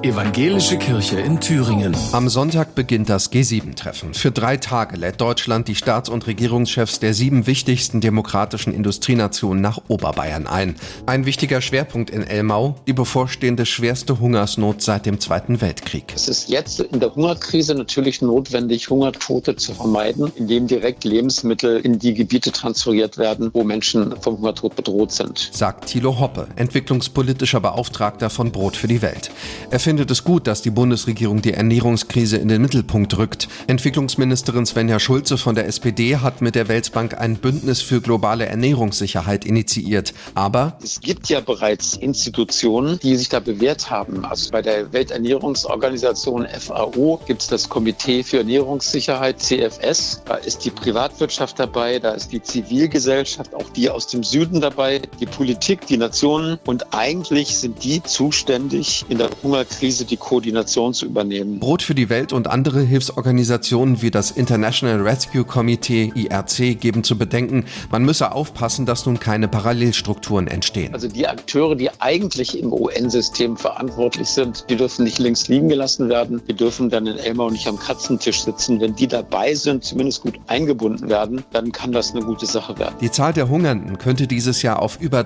Evangelische Kirche in Thüringen. Am Sonntag beginnt das G7-Treffen. Für 3 Tage lädt Deutschland die Staats- und Regierungschefs der 7 wichtigsten demokratischen Industrienationen nach Oberbayern ein. Ein wichtiger Schwerpunkt in Elmau, die bevorstehende schwerste Hungersnot seit dem Zweiten Weltkrieg. Es ist jetzt in der Hungerkrise natürlich notwendig, Hungertote zu vermeiden, indem direkt Lebensmittel in die Gebiete transferiert werden, wo Menschen vom Hungertod bedroht sind. Sagt Thilo Hoppe, entwicklungspolitischer Beauftragter von Brot für die Welt. Er findet es gut, dass die Bundesregierung die Ernährungskrise in den Mittelpunkt rückt. Entwicklungsministerin Svenja Schulze von der SPD hat mit der Weltbank ein Bündnis für globale Ernährungssicherheit initiiert. Aber es gibt ja bereits Institutionen, die sich da bewährt haben. Also bei der Welternährungsorganisation FAO gibt es das Komitee für Ernährungssicherheit, CFS. Da ist die Privatwirtschaft dabei, da ist die Zivilgesellschaft, auch die aus dem Süden dabei, die Politik, die Nationen. Und eigentlich sind die zuständig, in der Hungerkrise die Koordination zu übernehmen. Brot für die Welt und andere Hilfsorganisationen wie das International Rescue Committee IRC geben zu bedenken, man müsse aufpassen, dass nun keine Parallelstrukturen entstehen. Also die Akteure, die eigentlich im UN-System verantwortlich sind, die dürfen nicht links liegen gelassen werden. Die dürfen dann in Elmau nicht am Katzentisch sitzen. Wenn die dabei sind, zumindest gut eingebunden werden, dann kann das eine gute Sache werden. Die Zahl der Hungernden könnte dieses Jahr auf über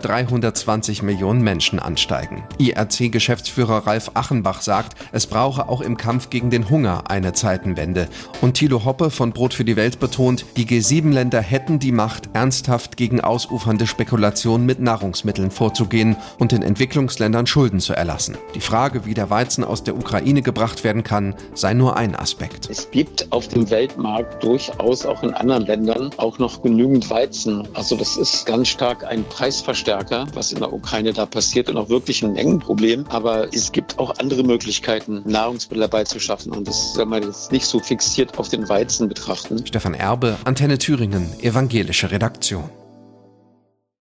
320 Millionen Menschen ansteigen. IRC-Geschäftsführer Ralf Achenbach sagt, es brauche auch im Kampf gegen den Hunger eine Zeitenwende. Und Thilo Hoppe von Brot für die Welt betont, die G7-Länder hätten die Macht, ernsthaft gegen ausufernde Spekulationen mit Nahrungsmitteln vorzugehen und den Entwicklungsländern Schulden zu erlassen. Die Frage, wie der Weizen aus der Ukraine gebracht werden kann, sei nur ein Aspekt. Es gibt auf dem Weltmarkt durchaus auch in anderen Ländern auch noch genügend Weizen. Also das ist ganz stark ein Preisverstärker, was in der Ukraine da passiert und auch wirklich ein Mengenproblem. Aber es gibt auch andere Möglichkeiten, Nahrungsmittel dabei zu schaffen. Und das soll man jetzt nicht so fixiert auf den Weizen betrachten. Stefan Erbe, Antenne Thüringen, evangelische Redaktion.